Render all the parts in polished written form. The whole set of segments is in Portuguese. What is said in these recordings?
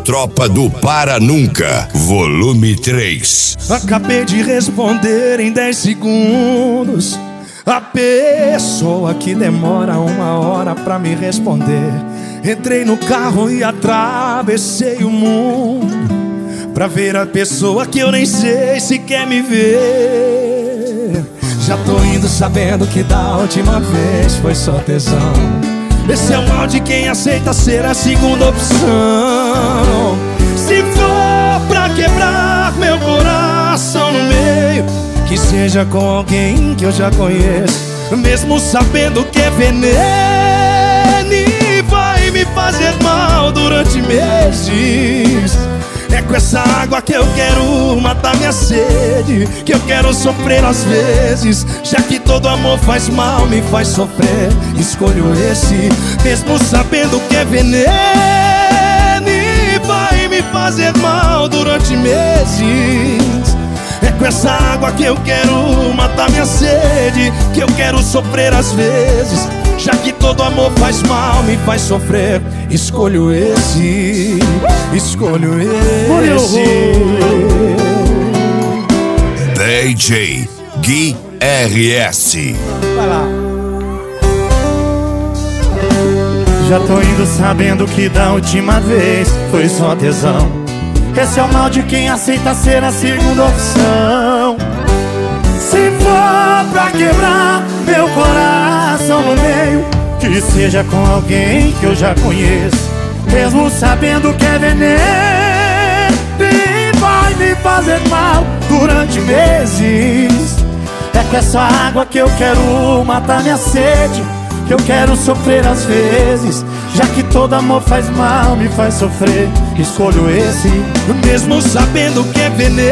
Tropa do Para Nunca, volume 3. Acabei de responder em 10 segundos. A pessoa que demora 1 hora pra me responder. Entrei no carro e atravessei o mundo pra ver a pessoa que eu nem sei se quer me ver. Já tô indo sabendo que da última vez foi só tesão. Esse é o mal de quem aceita ser a segunda opção. Se for pra quebrar meu coração no meio, que seja com alguém que eu já conheço, mesmo sabendo que é veneno e vai me fazer mal durante meses. É com essa água que eu quero matar minha sede, que eu quero sofrer às vezes, já que todo amor faz mal, me faz sofrer. Escolho esse, mesmo sabendo que é veneno e vai me fazer mal durante meses. É com essa água que eu quero matar minha sede, que eu quero sofrer às vezes, já que todo amor faz mal, me faz sofrer. Escolho esse, escolho esse. DJ Gui RS. Vai lá. Já tô indo sabendo que da última vez foi só tesão. Esse é o mal de quem aceita ser a segunda opção. Se for pra quebrar meu coração no meio, que seja com alguém que eu já conheço, mesmo sabendo que é veneno e vai me fazer mal durante meses. É com essa água que eu quero matar minha sede, que eu quero sofrer às vezes, já que todo amor faz mal, me faz sofrer. Escolho esse, mesmo sabendo que é veneno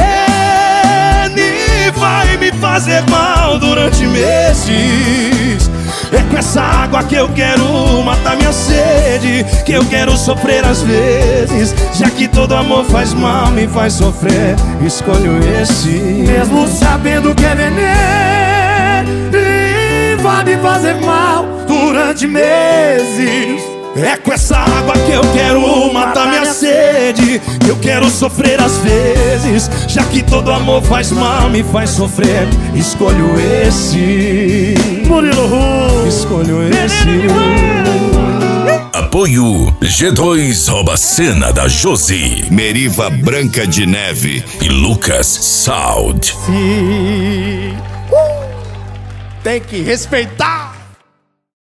e vai me fazer mal durante meses. É com essa água que eu quero matar minha sede, que eu quero sofrer às vezes, já que todo amor faz mal, me faz sofrer. Escolho esse, mesmo sabendo que é veneno e vai me fazer mal durante meses. É com essa água que eu quero matar minha sede, que eu quero sofrer às vezes, já que todo amor faz mal, me faz sofrer. Escolho esse, Murilo Ru. Escolho esse. Apoio G2 rouba cena da Josi, Meriva Branca de Neve e Lucas Sound. Tem que respeitar.